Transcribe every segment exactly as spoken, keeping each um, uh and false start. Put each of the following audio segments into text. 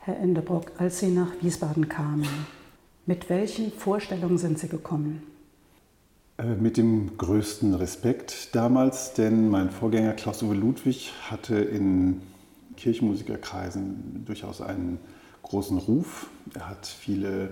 Herr Endebrock, als Sie nach Wiesbaden kamen, mit welchen Vorstellungen sind Sie gekommen? Mit dem größten Respekt damals, denn mein Vorgänger Klaus-Uwe Ludwig hatte in Kirchenmusikerkreisen durchaus einen großen Ruf. Er hat viele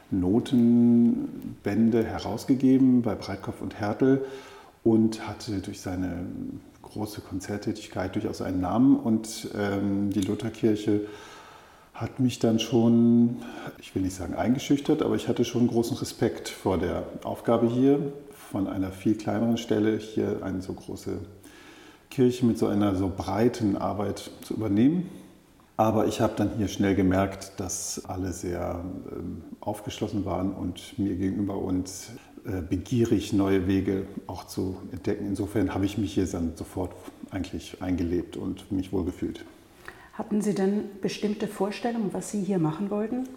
Notenbände herausgegeben bei Breitkopf und Härtel und hatte durch seine große Konzerttätigkeit durchaus einen Namen. Und ähm, die Lutherkirche hat mich dann schon, ich will nicht sagen eingeschüchtert, aber ich hatte schon großen Respekt vor der Aufgabe hier, von einer viel kleineren Stelle hier eine so große Kirche mit so einer so breiten Arbeit zu übernehmen. Aber ich habe dann hier schnell gemerkt, dass alle sehr ähm, aufgeschlossen waren und mir gegenüber und äh, begierig, neue Wege auch zu entdecken. Insofern habe ich mich hier dann sofort eigentlich eingelebt und mich wohlgefühlt. Hatten Sie denn bestimmte Vorstellungen, was Sie hier machen wollten?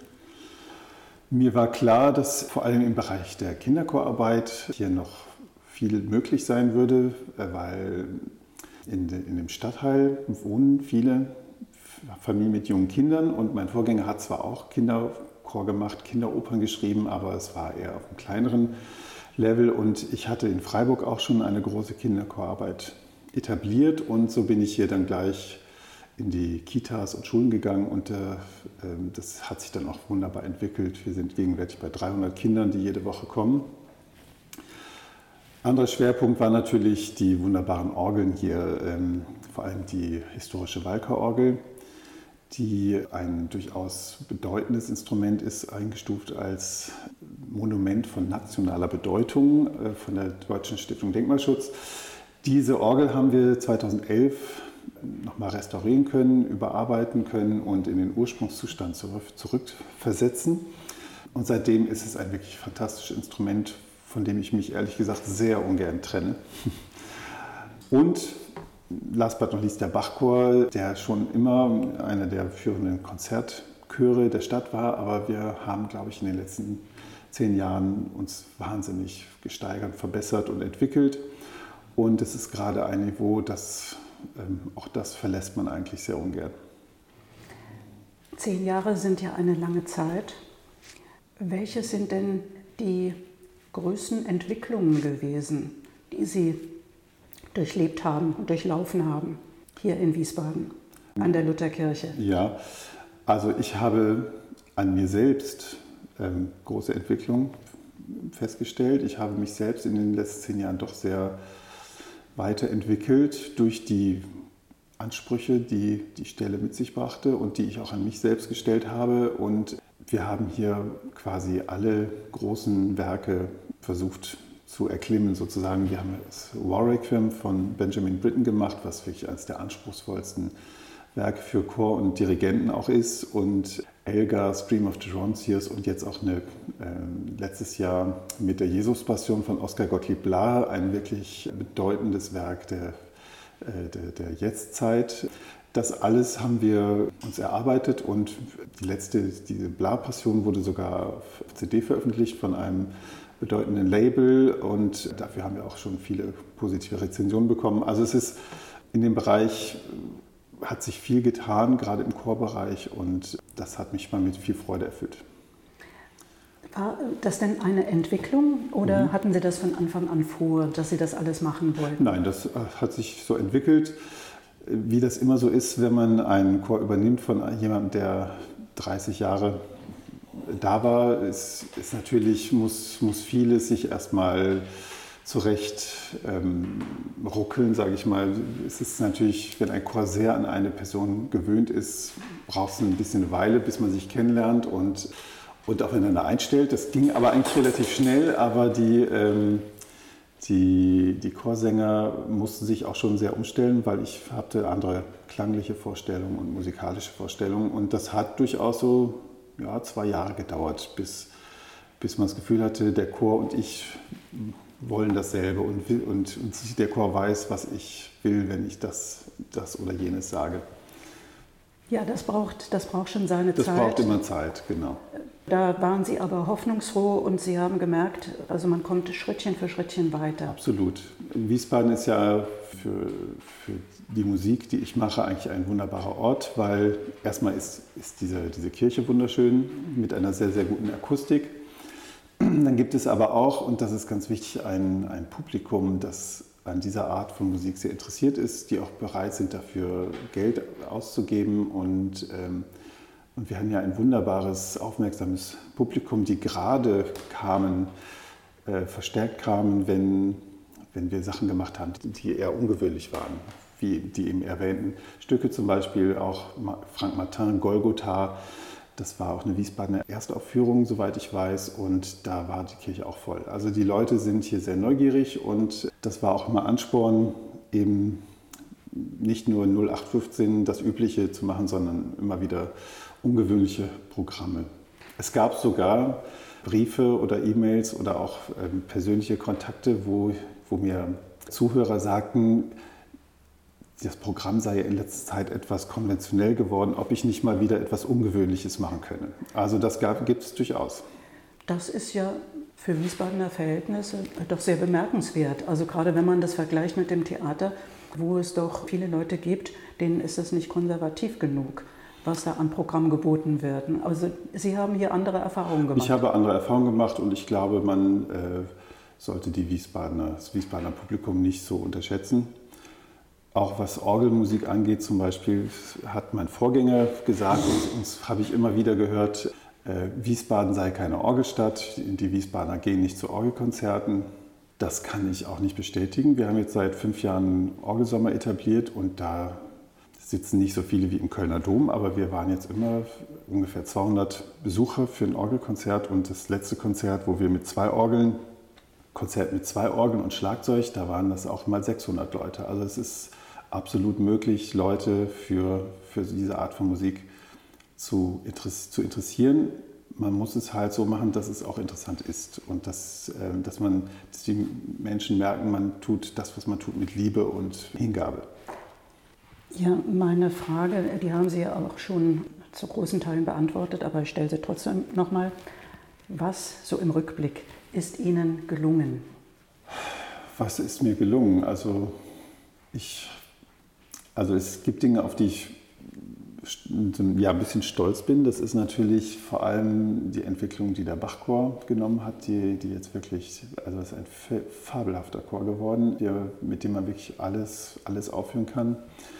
Mir war klar, dass vor allem im Bereich der Kinderchorarbeit hier noch viel möglich sein würde, weil in, de, in dem Stadtteil wohnen viele Familien mit jungen Kindern und mein Vorgänger hat zwar auch Kinderchor gemacht, Kinderopern geschrieben, aber es war eher auf einem kleineren Level und ich hatte in Freiburg auch schon eine große Kinderchorarbeit etabliert und so bin ich hier dann gleich in die Kitas und Schulen gegangen und äh, das hat sich dann auch wunderbar entwickelt. Wir sind gegenwärtig bei dreihundert Kindern, die jede Woche kommen. Anderer Schwerpunkt war natürlich die wunderbaren Orgeln hier, ähm, vor allem die historische Walker-Orgel, die ein durchaus bedeutendes Instrument ist, eingestuft als Monument von nationaler Bedeutung äh, von der Deutschen Stiftung Denkmalschutz. Diese Orgel haben wir zweitausendelf nochmal restaurieren können, überarbeiten können und in den Ursprungszustand zurückversetzen. Und seitdem ist es ein wirklich fantastisches Instrument, von dem ich mich ehrlich gesagt sehr ungern trenne. Und last but not least der Bachchor, der schon immer einer der führenden Konzertchöre der Stadt war, aber wir haben, glaube ich, in den letzten zehn Jahren uns wahnsinnig gesteigert, verbessert und entwickelt. Und es ist gerade ein Niveau, das Ähm, auch das verlässt man eigentlich sehr ungern. Zehn Jahre sind ja eine lange Zeit. Welche sind denn die größten Entwicklungen gewesen, die Sie durchlebt haben und durchlaufen haben, hier in Wiesbaden, an der Lutherkirche? Ja, also ich habe an mir selbst ähm, große Entwicklungen festgestellt. Ich habe mich selbst in den letzten zehn Jahren doch sehr weiterentwickelt durch die Ansprüche, die die Stelle mit sich brachte und die ich auch an mich selbst gestellt habe. Und wir haben hier quasi alle großen Werke versucht zu erklimmen sozusagen. Wir haben das War Requiem von Benjamin Britten gemacht, was wirklich eines der anspruchsvollsten Werke für Chor und Dirigenten auch ist. Und Elgar, Stream of Gerontius und jetzt auch eine, äh, letztes Jahr mit der Jesus-Passion von Oskar Gottlieb Blaha, ein wirklich bedeutendes Werk der, äh, der, der Jetztzeit. Das alles haben wir uns erarbeitet und die letzte, diese Blaha-Passion wurde sogar auf C D veröffentlicht von einem bedeutenden Label und dafür haben wir auch schon viele positive Rezensionen bekommen. Also es ist in dem Bereich, hat sich viel getan, gerade im Chorbereich und das hat mich mal mit viel Freude erfüllt. War das denn eine Entwicklung oder mhm. hatten Sie das von Anfang an vor, dass Sie das alles machen wollten? Nein, das hat sich so entwickelt, wie das immer so ist, wenn man einen Chor übernimmt von jemandem, der dreißig Jahre da war, ist, ist natürlich, muss, muss vieles sich erstmal zurecht ähm, ruckeln, sage ich mal. Es ist natürlich, wenn ein Chor sehr an eine Person gewöhnt ist, braucht es ein bisschen eine Weile, bis man sich kennenlernt und, und aufeinander einstellt. Das ging aber eigentlich relativ schnell, aber die, ähm, die, die Chorsänger mussten sich auch schon sehr umstellen, weil ich hatte andere klangliche Vorstellungen und musikalische Vorstellungen und das hat durchaus so ja, zwei Jahre gedauert, bis, bis man das Gefühl hatte, der Chor und ich wollen dasselbe und, und, und der Chor weiß, was ich will, wenn ich das, das oder jenes sage. Ja, das braucht, das braucht schon seine das Zeit. Das braucht immer Zeit, genau. Da waren Sie aber hoffnungsfroh und Sie haben gemerkt, also man kommt Schrittchen für Schrittchen weiter. Absolut. Wiesbaden ist ja für, für die Musik, die ich mache, eigentlich ein wunderbarer Ort, weil erstmal ist, ist diese, diese Kirche wunderschön mit einer sehr, sehr guten Akustik. Dann gibt es aber auch, und das ist ganz wichtig, ein, ein Publikum, das an dieser Art von Musik sehr interessiert ist, die auch bereit sind, dafür Geld auszugeben. Und, ähm, und wir haben ja ein wunderbares, aufmerksames Publikum, die gerade kamen, äh, verstärkt kamen, wenn, wenn wir Sachen gemacht haben, die eher ungewöhnlich waren. Wie die eben erwähnten Stücke, zum Beispiel auch Frank Martin, Golgotha. Das war auch eine Wiesbadener Erstaufführung, soweit ich weiß, und da war die Kirche auch voll. Also die Leute sind hier sehr neugierig und das war auch immer Ansporn, eben nicht nur null acht fünfzehn das Übliche zu machen, sondern immer wieder ungewöhnliche Programme. Es gab sogar Briefe oder E-Mails oder auch ähm, persönliche Kontakte, wo, wo mir Zuhörer sagten, das Programm sei in letzter Zeit etwas konventionell geworden, ob ich nicht mal wieder etwas Ungewöhnliches machen könne. Also das gibt es durchaus. Das ist ja für Wiesbadener Verhältnisse doch sehr bemerkenswert. Also gerade wenn man das vergleicht mit dem Theater, wo es doch viele Leute gibt, denen ist es nicht konservativ genug, was da an Programm geboten wird. Also Sie haben hier andere Erfahrungen gemacht. Ich habe andere Erfahrungen gemacht und ich glaube, man äh, sollte die Wiesbadener, das Wiesbadener Publikum nicht so unterschätzen. Auch was Orgelmusik angeht zum Beispiel, hat mein Vorgänger gesagt, und das habe ich immer wieder gehört, äh, Wiesbaden sei keine Orgelstadt, die Wiesbadener gehen nicht zu Orgelkonzerten. Das kann ich auch nicht bestätigen. Wir haben jetzt seit fünf Jahren Orgelsommer etabliert und da sitzen nicht so viele wie im Kölner Dom, aber wir waren jetzt immer ungefähr zweihundert Besucher für ein Orgelkonzert und das letzte Konzert, wo wir mit zwei Orgeln, Konzert mit zwei Orgeln und Schlagzeug, da waren das auch mal sechshundert Leute. Also es ist absolut möglich, Leute für, für diese Art von Musik zu, zu interessieren. Man muss es halt so machen, dass es auch interessant ist und dass, äh, dass, man, dass die Menschen merken, man tut das, was man tut, mit Liebe und Hingabe. Ja, meine Frage, die haben Sie ja auch schon zu großen Teilen beantwortet, aber ich stelle sie trotzdem nochmal. Was so im Rückblick ist Ihnen gelungen? Was ist mir gelungen? Also ich Also es gibt Dinge, auf die ich ja, ein bisschen stolz bin. Das ist natürlich vor allem die Entwicklung, die der Bachchor genommen hat, die, die jetzt wirklich, also es ist ein fabelhafter Chor geworden, der, mit dem man wirklich alles, alles aufführen kann.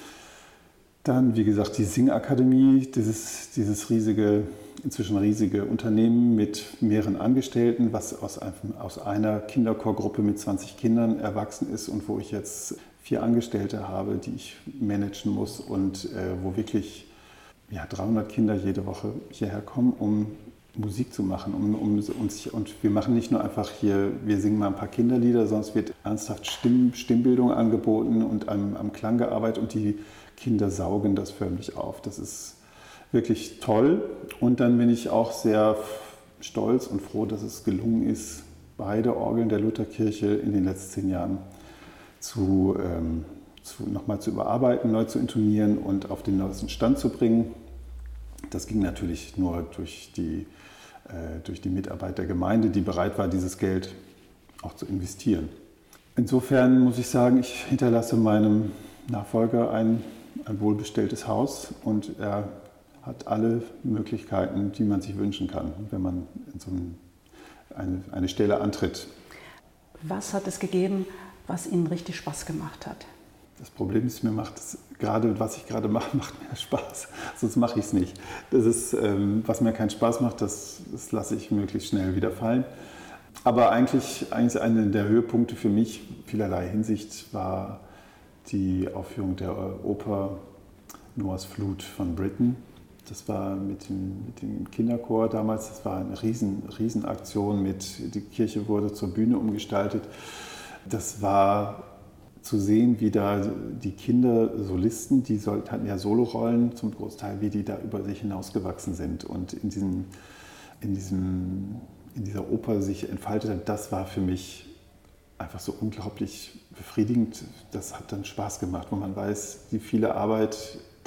Dann, wie gesagt, die Singakademie, dieses, dieses riesige, inzwischen riesige Unternehmen mit mehreren Angestellten, was aus, einem, aus einer Kinderchorgruppe mit zwanzig Kindern erwachsen ist und wo ich jetzt vier Angestellte habe, die ich managen muss und äh, wo wirklich ja, dreihundert Kinder jede Woche hierher kommen, um Musik zu machen. Um, um, uns, und wir machen nicht nur einfach hier, wir singen mal ein paar Kinderlieder, sondern es wird ernsthaft Stimm, Stimmbildung angeboten und am, am Klang gearbeitet und die Kinder saugen das förmlich auf. Das ist wirklich toll. Und dann bin ich auch sehr stolz und froh, dass es gelungen ist, beide Orgeln der Lutherkirche in den letzten zehn Jahren zu, ähm, zu, nochmal zu überarbeiten, neu zu intonieren und auf den neuesten Stand zu bringen. Das ging natürlich nur durch die, äh, durch die Mitarbeit der Gemeinde, die bereit war, dieses Geld auch zu investieren. Insofern muss ich sagen, ich hinterlasse meinem Nachfolger ein, ein wohlbestelltes Haus und er hat alle Möglichkeiten, die man sich wünschen kann, wenn man in so eine, eine Stelle antritt. Was hat es gegeben, was Ihnen richtig Spaß gemacht hat? Das Problem ist, mir macht es gerade, was ich gerade mache, macht mir Spaß. Sonst mache ich es nicht. Das ist, ähm, was mir keinen Spaß macht, das, das lasse ich möglichst schnell wieder fallen. Aber eigentlich, eigentlich einer der Höhepunkte für mich, vielerlei Hinsicht, war die Aufführung der Oper Noahs Flut von Britten. Das war mit dem, mit dem Kinderchor damals, das war eine riesen, Riesenaktion. Mit, die Kirche wurde zur Bühne umgestaltet. Das war zu sehen, wie da die Kindersolisten, die sollten, hatten ja Solorollen zum Großteil, wie die da über sich hinausgewachsen sind und in, diesem, in, diesem, in dieser Oper sich entfaltet hat. Das war für mich einfach so unglaublich befriedigend. Das hat dann Spaß gemacht, wo man weiß, die viele Arbeit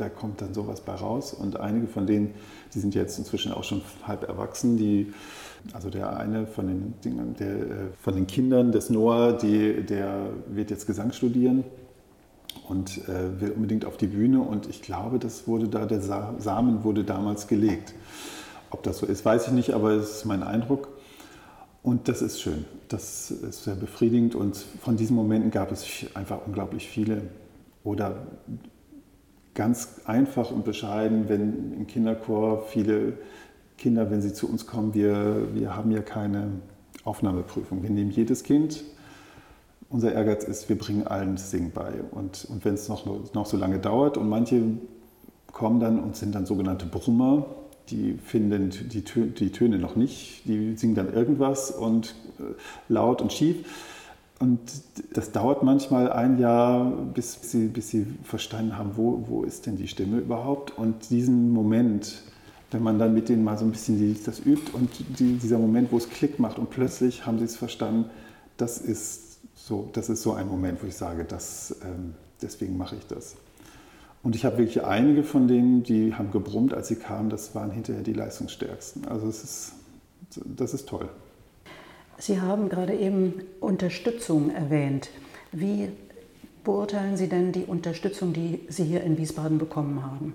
da kommt dann sowas bei raus. Und einige von denen, die sind jetzt inzwischen auch schon halb erwachsen. Die, also der eine von den, Dingen, der, von den Kindern des Noah, die, der wird jetzt Gesang studieren und äh, will unbedingt auf die Bühne. Und ich glaube, das wurde da, der Sa- Samen wurde damals gelegt. Ob das so ist, weiß ich nicht, aber es ist mein Eindruck. Und das ist schön, das ist sehr befriedigend und von diesen Momenten gab es einfach unglaublich viele. Oder ganz einfach und bescheiden, wenn im Kinderchor viele Kinder, wenn sie zu uns kommen, wir, wir haben ja keine Aufnahmeprüfung. Wir nehmen jedes Kind. Unser Ehrgeiz ist, wir bringen allen das Singen bei. Und, und wenn es noch, noch so lange dauert und manche kommen dann und sind dann sogenannte Brummer, die finden die, Tö- die Töne noch nicht, die singen dann irgendwas und äh, laut und schief. Und das dauert manchmal ein Jahr, bis sie, bis sie verstanden haben, wo, wo ist denn die Stimme überhaupt. Und diesen Moment, wenn man dann mit denen mal so ein bisschen die, das übt und die, dieser Moment, wo es Klick macht und plötzlich haben sie es verstanden, das ist so, das ist so ein Moment, wo ich sage, das, ähm, deswegen mache ich das. Und ich habe wirklich einige von denen, die haben gebrummt, als sie kamen, das waren hinterher die leistungsstärksten. Also es ist, das ist toll. Sie haben gerade eben Unterstützung erwähnt. Wie beurteilen Sie denn die Unterstützung, die Sie hier in Wiesbaden bekommen haben?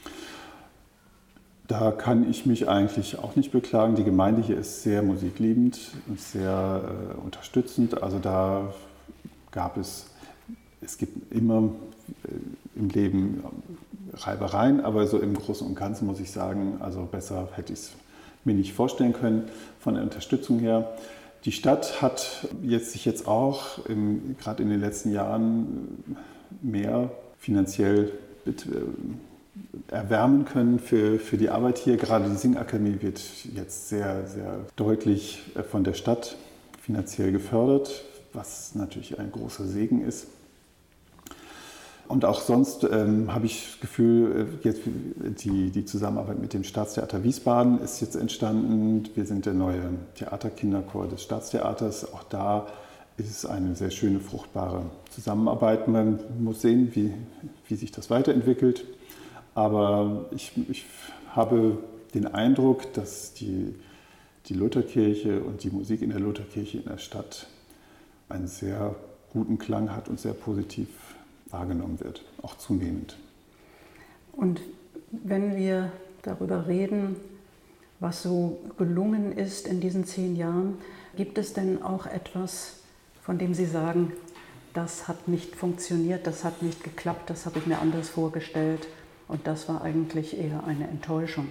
Da kann ich mich eigentlich auch nicht beklagen. Die Gemeinde hier ist sehr musikliebend und sehr äh, unterstützend. Also da gab es, es gibt immer äh, im Leben Reibereien, aber so im Großen und Ganzen muss ich sagen, also besser hätte ich es mir nicht vorstellen können von der Unterstützung her. Die Stadt hat jetzt sich jetzt auch im, gerade in den letzten Jahren mehr finanziell mit, äh, erwärmen können für, für die Arbeit hier. Gerade die Singakademie wird jetzt sehr, sehr deutlich von der Stadt finanziell gefördert, was natürlich ein großer Segen ist. Und auch sonst ähm, habe ich das Gefühl, jetzt die, die Zusammenarbeit mit dem Staatstheater Wiesbaden ist jetzt entstanden. Wir sind der neue Theaterkinderchor des Staatstheaters. Auch da ist es eine sehr schöne, fruchtbare Zusammenarbeit. Man muss sehen, wie, wie sich das weiterentwickelt. Aber ich, ich habe den Eindruck, dass die, die Lutherkirche und die Musik in der Lutherkirche in der Stadt einen sehr guten Klang hat und sehr positiv wahrgenommen wird, auch zunehmend. Und wenn wir darüber reden, was so gelungen ist in diesen zehn Jahren, gibt es denn auch etwas, von dem Sie sagen, das hat nicht funktioniert, das hat nicht geklappt, das habe ich mir anders vorgestellt und das war eigentlich eher eine Enttäuschung?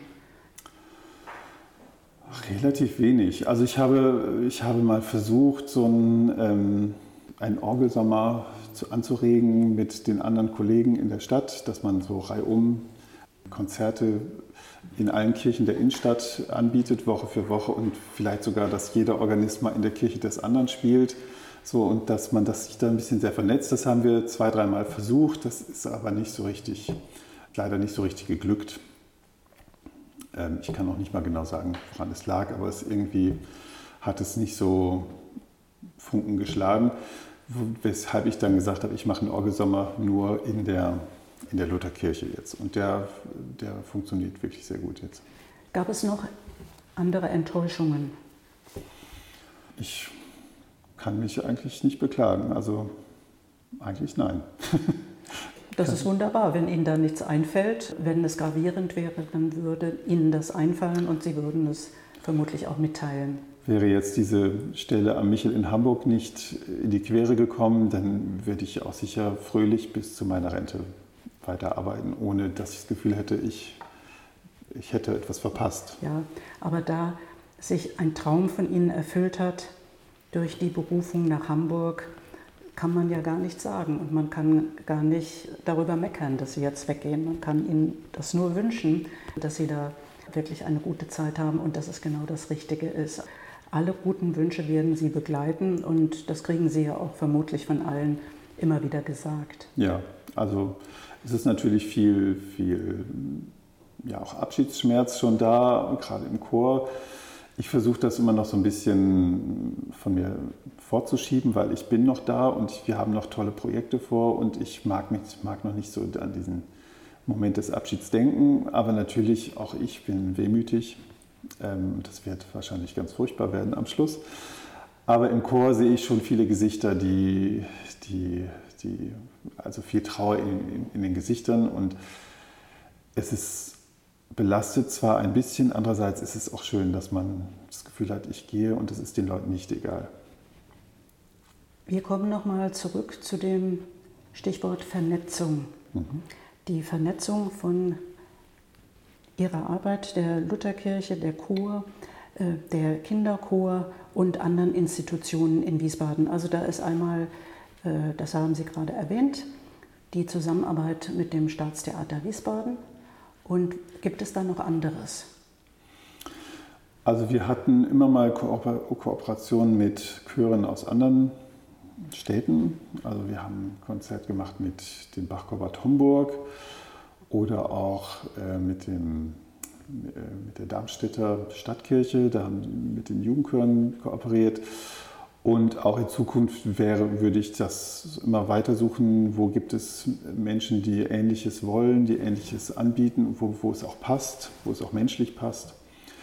Relativ wenig. Also ich habe, ich habe mal versucht, so ein, ähm, ein Orgelsommer zu, anzuregen mit den anderen Kollegen in der Stadt, dass man so reihum Konzerte in allen Kirchen der Innenstadt anbietet, Woche für Woche und vielleicht sogar, dass jeder Organist mal in der Kirche des anderen spielt. So, und dass man das sich da ein bisschen sehr vernetzt, das haben wir zwei, dreimal versucht, das ist aber nicht so richtig, leider nicht so richtig geglückt. Ähm, ich kann auch nicht mal genau sagen, woran es lag, aber es irgendwie hat es nicht so Funken geschlagen, weshalb ich dann gesagt habe, ich mache einen Orgelsommer nur in der, in der Lutherkirche jetzt. Und der, der funktioniert wirklich sehr gut jetzt. Gab es noch andere Enttäuschungen? Ich kann mich eigentlich nicht beklagen, also eigentlich nein. Das ist wunderbar, wenn Ihnen da nichts einfällt. Wenn es gravierend wäre, dann würde Ihnen das einfallen und Sie würden es vermutlich auch mitteilen. Wäre jetzt diese Stelle am Michel in Hamburg nicht in die Quere gekommen, dann würde ich auch sicher fröhlich bis zu meiner Rente weiterarbeiten, ohne dass ich das Gefühl hätte, ich, ich hätte etwas verpasst. Ja, aber da sich ein Traum von Ihnen erfüllt hat durch die Berufung nach Hamburg, kann man ja gar nichts sagen und man kann gar nicht darüber meckern, dass Sie jetzt weggehen. Man kann Ihnen das nur wünschen, dass Sie da wirklich eine gute Zeit haben und dass es genau das Richtige ist. Alle guten Wünsche werden Sie begleiten und das kriegen Sie ja auch vermutlich von allen immer wieder gesagt. Ja, also es ist natürlich viel, viel ja, auch Abschiedsschmerz schon da, gerade im Chor. Ich versuche das immer noch so ein bisschen von mir vorzuschieben, weil ich bin noch da und wir haben noch tolle Projekte vor und ich mag, mich, mag noch nicht so an diesen Moment des Abschieds denken, aber natürlich auch ich bin wehmütig. Ähm, das wird wahrscheinlich ganz furchtbar werden am Schluss. Aber im Chor sehe ich schon viele Gesichter, die, die, die also viel Trauer in, in, in den Gesichtern, und es ist belastet zwar ein bisschen, andererseits ist es auch schön, dass man das Gefühl hat, ich gehe und es ist den Leuten nicht egal. Wir kommen nochmal zurück zu dem Stichwort Vernetzung. Mhm. Die Vernetzung von Ihrer Arbeit, der Lutherkirche, der Chor, äh, der Kinderchor und anderen Institutionen in Wiesbaden. Also da ist einmal, äh, das haben Sie gerade erwähnt, die Zusammenarbeit mit dem Staatstheater Wiesbaden. Und gibt es da noch anderes? Also wir hatten immer mal Kooper- Kooperationen mit Chören aus anderen Städten. Also wir haben ein Konzert gemacht mit dem Bachchor Bad Homburg oder auch äh, mit, dem, äh, mit der Darmstädter Stadtkirche. Da haben wir mit den Jugendchören kooperiert. Und auch in Zukunft wäre, würde ich das immer weiter suchen, wo gibt es Menschen, die Ähnliches wollen, die Ähnliches anbieten, wo, wo es auch passt, wo es auch menschlich passt.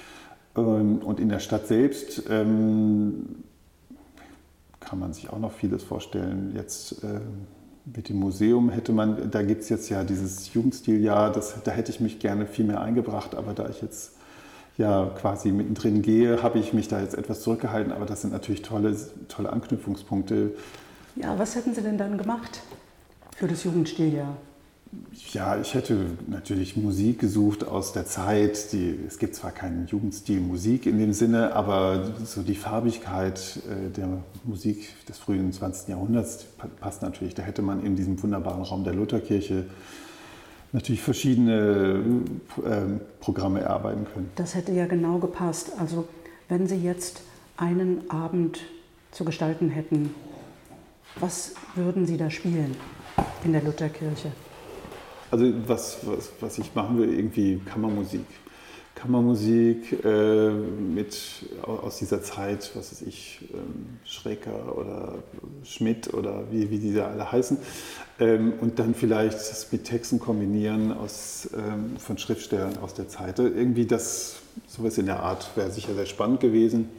Und in der Stadt selbst ähm, kann man sich auch noch vieles vorstellen. Jetzt äh, mit dem Museum hätte man, da gibt es jetzt ja dieses Jugendstiljahr, das, da hätte ich mich gerne viel mehr eingebracht, aber da ich jetzt ja quasi mittendrin gehe, habe ich mich da jetzt etwas zurückgehalten, aber das sind natürlich tolle, tolle Anknüpfungspunkte. Ja, was hätten Sie denn dann gemacht für das Jugendstiljahr? Ja, ich hätte natürlich Musik gesucht aus der Zeit. Die, es gibt zwar keinen Jugendstil Musik in dem Sinne, aber so die Farbigkeit der Musik des frühen zwanzigsten Jahrhunderts passt natürlich. Da hätte man in diesem wunderbaren Raum der Lutherkirche natürlich verschiedene äh, Programme erarbeiten können. Das hätte ja genau gepasst. Also wenn Sie jetzt einen Abend zu gestalten hätten, was würden Sie da spielen in der Lutherkirche? Also was, was, was ich machen will, irgendwie Kammermusik. Kammermusik äh, mit, aus dieser Zeit, was weiß ich, ähm, Schreker oder Schmidt oder wie, wie diese alle heißen. Ähm, und dann vielleicht das mit Texten kombinieren aus, ähm, von Schriftstellern aus der Zeit. Irgendwie das, sowas in der Art wäre sicher sehr spannend gewesen.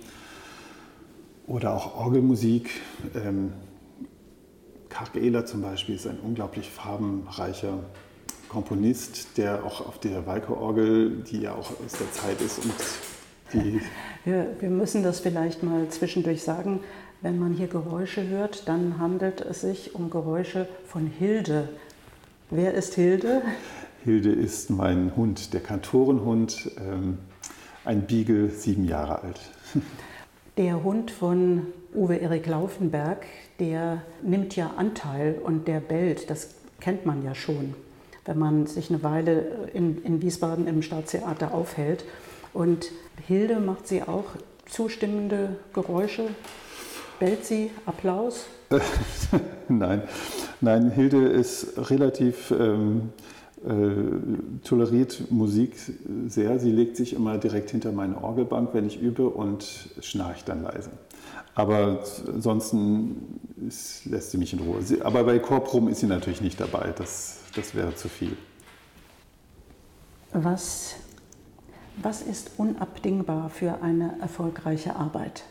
Oder auch Orgelmusik. Ähm, Karg Ehler zum Beispiel ist ein unglaublich farbenreicher Komponist, der auch auf der Walke-Orgel, die ja auch aus der Zeit ist, und die... Wir, wir müssen das vielleicht mal zwischendurch sagen. Wenn man hier Geräusche hört, dann handelt es sich um Geräusche von Hilde. Wer ist Hilde? Hilde ist mein Hund, der Kantorenhund, ähm, ein Beagle, sieben Jahre alt. Der Hund von Uwe Erik Laufenberg, der nimmt ja Anteil und der bellt, das kennt man ja schon, wenn man sich eine Weile in, in Wiesbaden im Staatstheater aufhält. Und Hilde, macht sie auch zustimmende Geräusche? Bellt sie? Applaus? Nein, nein, Hilde ist relativ ähm, äh, toleriert Musik sehr. Sie legt sich immer direkt hinter meine Orgelbank, wenn ich übe, und schnarcht dann leise. Aber ansonsten ist, lässt sie mich in Ruhe. Sie, aber bei Chorproben ist sie natürlich nicht dabei. Das, das wäre zu viel. Was, was ist unabdingbar für eine erfolgreiche Arbeit?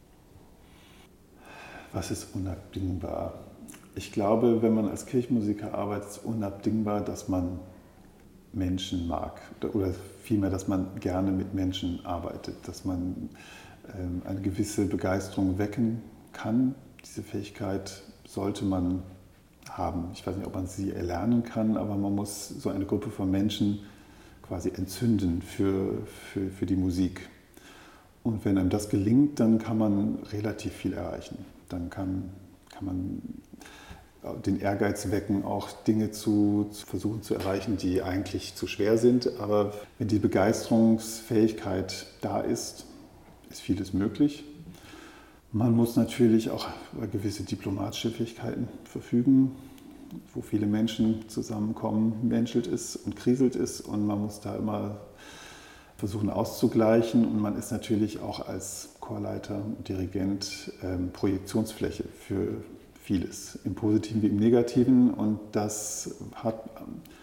Was ist unabdingbar? Ich glaube, wenn man als Kirchenmusiker arbeitet, ist unabdingbar, dass man Menschen mag. Oder vielmehr, dass man gerne mit Menschen arbeitet. Dass man ähm, eine gewisse Begeisterung wecken kann. Diese Fähigkeit sollte man haben. Ich weiß nicht, ob man sie erlernen kann, aber man muss so eine Gruppe von Menschen quasi entzünden für, für, für die Musik. Und wenn einem das gelingt, dann kann man relativ viel erreichen. Dann kann, kann man den Ehrgeiz wecken, auch Dinge zu, zu versuchen zu erreichen, die eigentlich zu schwer sind. Aber wenn die Begeisterungsfähigkeit da ist, ist vieles möglich. Man muss natürlich auch über gewisse diplomatische Fähigkeiten verfügen. Wo viele Menschen zusammenkommen, menschelt es und kriselt es, und man muss da immer versuchen auszugleichen, und man ist natürlich auch als Chorleiter und Dirigent ähm, Projektionsfläche für vieles, im Positiven wie im Negativen, und das hat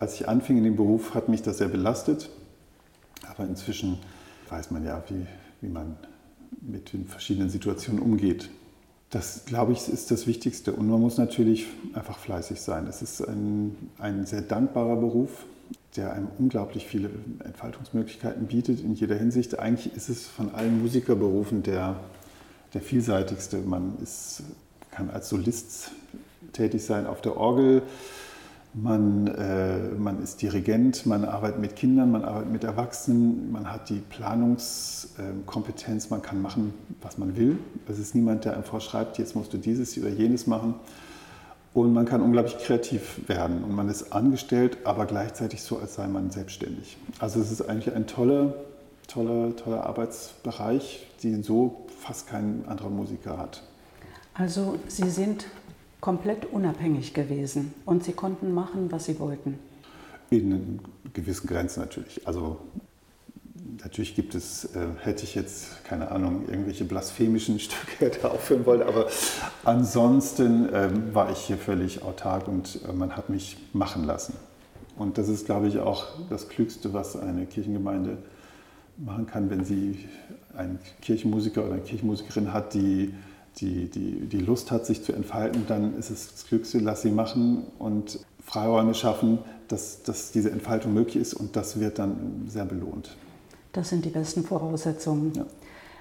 Als ich anfing in dem Beruf, hat mich das sehr belastet. Aber inzwischen weiß man ja, wie, wie man mit den verschiedenen Situationen umgeht. Das, glaube ich, ist das Wichtigste. Und man muss natürlich einfach fleißig sein. Es ist ein, ein sehr dankbarer Beruf, der einem unglaublich viele Entfaltungsmöglichkeiten bietet in jeder Hinsicht. Eigentlich ist es von allen Musikerberufen der, der vielseitigste. Man ist, kann als Solist tätig sein auf der Orgel, man, äh, man ist Dirigent, man arbeitet mit Kindern, man arbeitet mit Erwachsenen, man hat die Planungskompetenz, man kann machen, was man will. Es ist niemand, der einem vorschreibt, jetzt musst du dieses oder jenes machen. Und man kann unglaublich kreativ werden und man ist angestellt, aber gleichzeitig so, als sei man selbstständig. Also es ist eigentlich ein toller, toller, toller Arbeitsbereich, den so fast kein anderer Musiker hat. Also Sie sind komplett unabhängig gewesen und Sie konnten machen, was Sie wollten? In gewissen Grenzen natürlich. Also natürlich gibt es, äh, hätte ich jetzt, keine Ahnung, irgendwelche blasphemischen Stücke hätte aufführen wollen, aber ansonsten ähm, war ich hier völlig autark und äh, man hat mich machen lassen. Und das ist, glaube ich, auch das Klügste, was eine Kirchengemeinde machen kann, wenn sie einen Kirchenmusiker oder eine Kirchenmusikerin hat, die, die, die, die Lust hat, sich zu entfalten, dann ist es das Klügste, lass sie machen und Freiräume schaffen, dass, dass diese Entfaltung möglich ist und das wird dann sehr belohnt. Das sind die besten Voraussetzungen. Ja.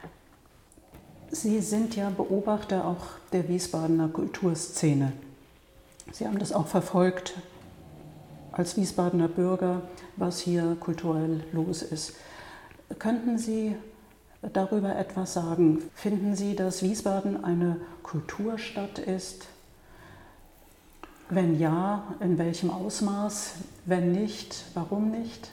Sie sind ja Beobachter auch der Wiesbadener Kulturszene. Sie haben das auch verfolgt als Wiesbadener Bürger, was hier kulturell los ist. Könnten Sie darüber etwas sagen? Finden Sie, dass Wiesbaden eine Kulturstadt ist? Wenn ja, in welchem Ausmaß? Wenn nicht, warum nicht?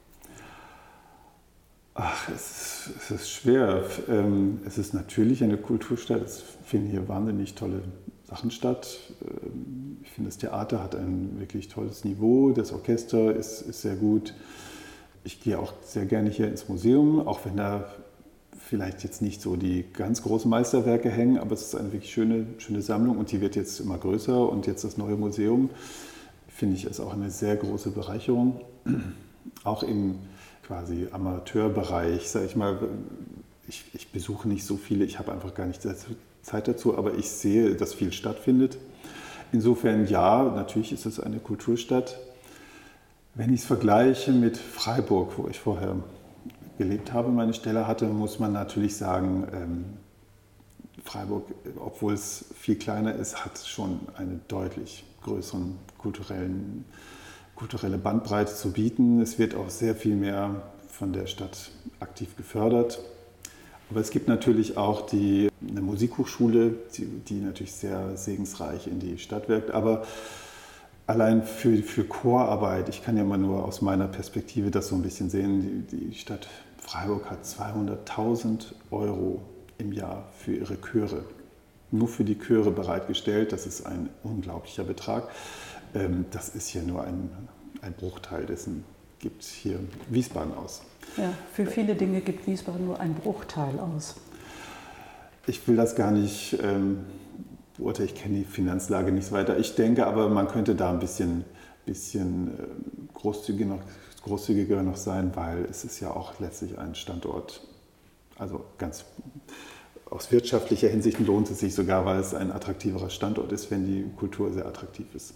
Ach, es ist, es ist schwer. Es ist natürlich eine Kulturstadt. Es finden hier wahnsinnig tolle Sachen statt. Ich finde, das Theater hat ein wirklich tolles Niveau. Das Orchester ist, ist sehr gut. Ich gehe auch sehr gerne hier ins Museum, auch wenn da vielleicht jetzt nicht so die ganz großen Meisterwerke hängen, aber es ist eine wirklich schöne, schöne Sammlung und die wird jetzt immer größer. Und jetzt das neue Museum, finde ich, ist auch eine sehr große Bereicherung. Auch im quasi Amateurbereich, sage ich mal, ich, ich besuche nicht so viele, ich habe einfach gar nicht Zeit dazu, aber ich sehe, dass viel stattfindet. Insofern ja, natürlich ist es eine Kulturstadt. Wenn ich es vergleiche mit Freiburg, wo ich vorher gelebt habe, meine Stelle hatte, muss man natürlich sagen, ähm, Freiburg, obwohl es viel kleiner ist, hat schon eine deutlich größeren kulturellen kulturelle Bandbreite zu bieten. Es wird auch sehr viel mehr von der Stadt aktiv gefördert. Aber es gibt natürlich auch die, eine Musikhochschule, die, die natürlich sehr segensreich in die Stadt wirkt. Aber allein für, für Chorarbeit, ich kann ja mal nur aus meiner Perspektive das so ein bisschen sehen, die, die Stadt Freiburg hat zweihunderttausend Euro im Jahr für ihre Chöre. Nur für die Chöre bereitgestellt, das ist ein unglaublicher Betrag. Das ist ja nur ein, ein Bruchteil dessen, gibt hier Wiesbaden aus. Ja, für viele Dinge gibt Wiesbaden nur einen Bruchteil aus. Ich will das gar nicht ähm, beurteilen, ich kenne die Finanzlage nicht weiter. Ich denke aber, man könnte da ein bisschen, bisschen großzügiger, noch, großzügiger noch sein, weil es ist ja auch letztlich ein Standort, also ganz aus wirtschaftlicher Hinsicht lohnt es sich sogar, weil es ein attraktiverer Standort ist, wenn die Kultur sehr attraktiv ist.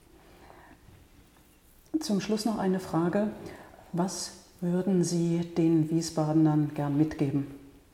Zum Schluss noch eine Frage. Was würden Sie den Wiesbadenern gern mitgeben?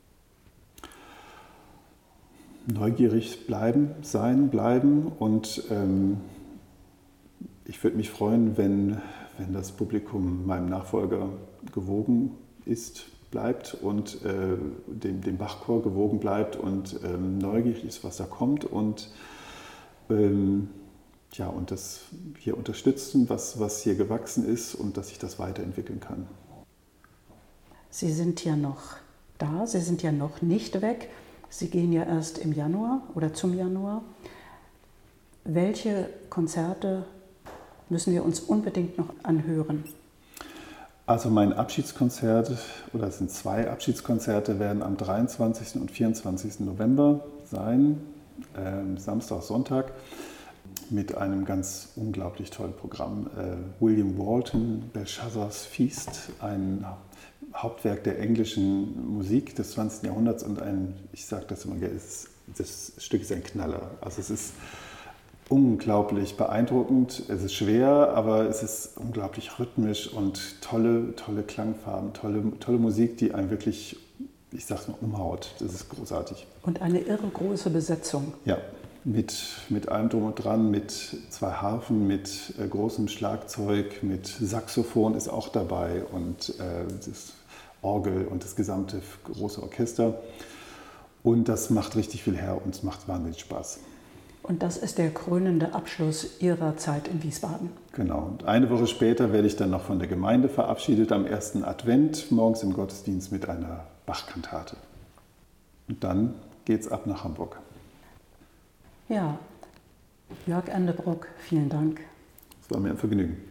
Neugierig bleiben, sein, bleiben und ähm, ich würde mich freuen, wenn, wenn das Publikum meinem Nachfolger gewogen ist, bleibt und äh, dem, dem Bachchor gewogen bleibt und ähm, neugierig ist, was da kommt und ähm, ja, und das hier unterstützen, was, was hier gewachsen ist und dass sich das weiterentwickeln kann. Sie sind ja noch da, Sie sind ja noch nicht weg. Sie gehen ja erst im Januar oder zum Januar. Welche Konzerte müssen wir uns unbedingt noch anhören? Also mein Abschiedskonzert, oder es sind zwei Abschiedskonzerte, werden am dreiundzwanzigsten und vierundzwanzigsten November sein, äh, Samstag, Sonntag. mit einem ganz unglaublich tollen Programm. Äh, William Walton, Belshazzars Feast, ein Hauptwerk der englischen Musik des zwanzigsten Jahrhunderts und ein, ich sage das immer gerne, das Stück ist ein Knaller. Also es ist unglaublich beeindruckend, es ist schwer, aber es ist unglaublich rhythmisch und tolle, tolle Klangfarben, tolle, tolle Musik, die einen wirklich, ich sag's mal, umhaut. Das ist großartig. Und eine irre große Besetzung. Ja, mit, mit allem drum und dran, mit zwei Harfen, mit äh, großem Schlagzeug, mit Saxophon ist auch dabei und äh, das Orgel und das gesamte große Orchester. Und das macht richtig viel her und es macht wahnsinnig Spaß. Und das ist der krönende Abschluss Ihrer Zeit in Wiesbaden. Genau. Und eine Woche später werde ich dann noch von der Gemeinde verabschiedet am ersten Advent, morgens im Gottesdienst mit einer Bachkantate. Und dann geht's ab nach Hamburg. Ja, Jörg Endebrock, vielen Dank. Es war mir ein Vergnügen.